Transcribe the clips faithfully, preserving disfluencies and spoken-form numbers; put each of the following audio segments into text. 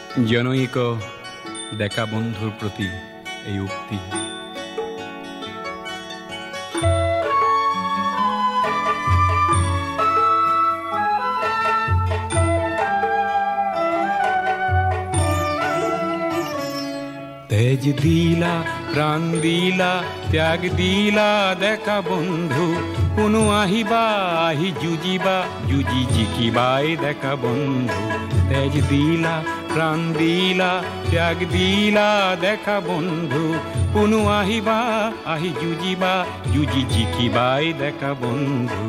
জনৈক ডেকা বন্ধুৰ প্ৰতি এই উক্তি। তেজ দিলা প্ৰাণ দিলা ত্যাগ দিলা ডেকা বন্ধু, কোনো আহিবা আহি যুঁজিবা যুঁজি জিকিবাই ডেকা বন্ধু। তেজ দিলা প্ৰাণ দিলা ত্যাগ দিলা ডেকা বন্ধু, কোনো আহিবা আহি যুঁজিবা যুঁজি জিকিবাই ডেকা বন্ধু।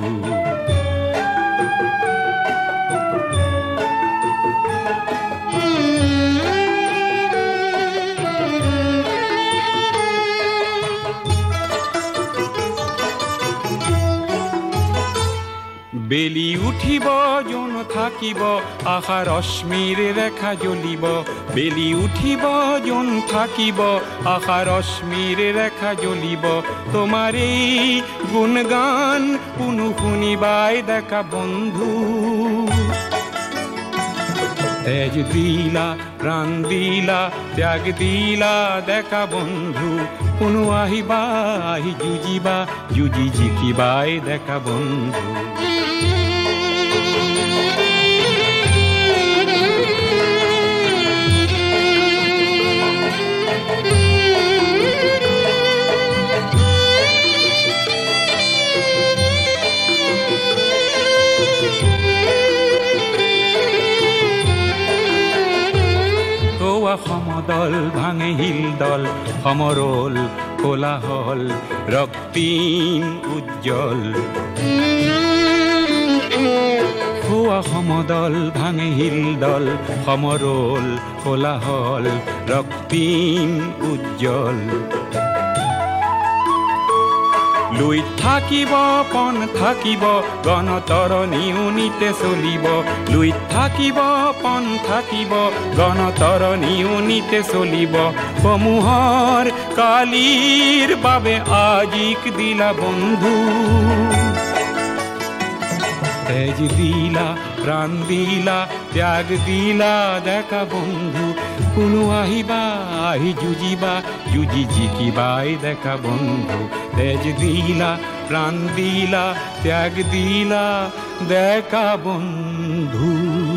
বেলি উঠিব জন থাকিব আশা ৰশ্মিৰ ৰেখা জ্বলিব। বেলি উঠিব জন থাকিব আশা ৰশ্মিৰ ৰেখা জ্বলিব। তোমাৰ এই গুণগান কোনো শুনিবাই ডেকা বন্ধু। তেজ দিলা প্ৰাণ দিলা ত্যাগ দিলা ডেকা বন্ধু, কোনো আহিবা আহি যুঁজিবা যুঁজি জিকিবাই ডেকা বন্ধু। সমদল ভাঙে হিল দল সমৰল কোলাহল ৰক্তিম উজ্জ্বল। খোৱা সমদল ভাঙে হিল দল সমৰল কোলাহল ৰক্তিম উজ্জ্বল। লুই থাকিব পণ থাকিব গণতৰণী উনিতে চলিব। লুই থাকিব পণ থাকিব গণতৰণী উনিতে চলিব। সমূহৰ কালিৰ বাবে আজিক দিলা বন্ধু। তেজ দিলা প্ৰাণ দিলা ত্যাগ দিলা ডেকা বন্ধু, কোনো আহিবা আহি যুঁজিবা যুঁজি জিকিবাই ডেকা বন্ধু। তেজ দিলা প্ৰাণ দিলা ত্যাগ দিলা ডেকা বন্ধু।